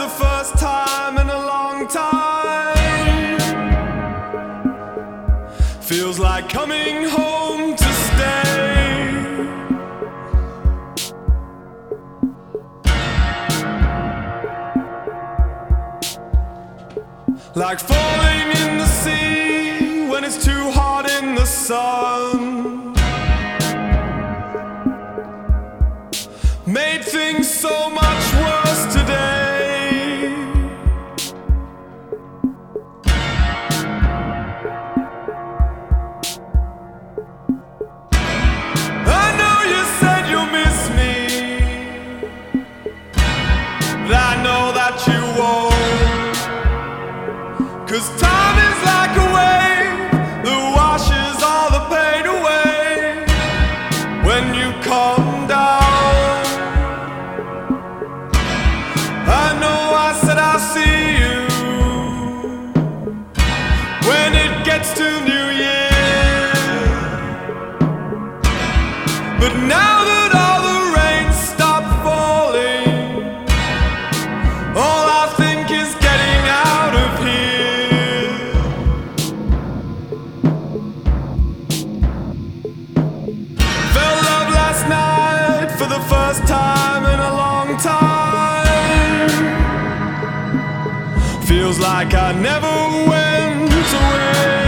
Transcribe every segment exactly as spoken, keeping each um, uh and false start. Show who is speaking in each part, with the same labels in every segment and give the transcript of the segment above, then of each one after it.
Speaker 1: the first time in a long time. Feels like coming home to stay. Like falling in the sea when it's too hot in the sun. Made things so much worse today. I know you said you'll miss me, but I know that you won't. 'Cause time is like a wave that washes all the pain away when you come down. I know I said I'll see you when it gets to New Year, but now that all the rain stopped falling, all I think is getting out of here. Felt love last night for the first time in a long time. Feels like I never went away.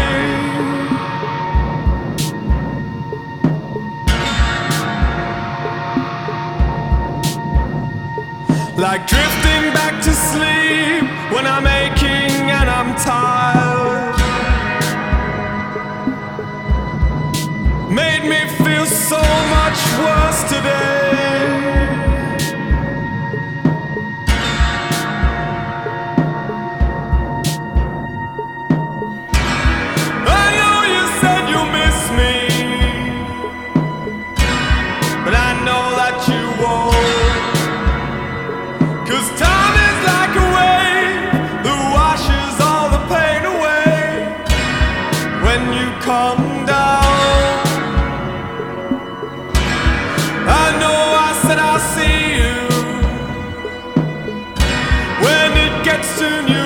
Speaker 1: Like drifting back to sleep when I'm aching and I'm tired. Made me feel so much worse today. I know you said you'll miss me, but I know that you won't. 'Cause time is like a wave that washes all the pain away when you come down. I know I said I'll see you when it gets to New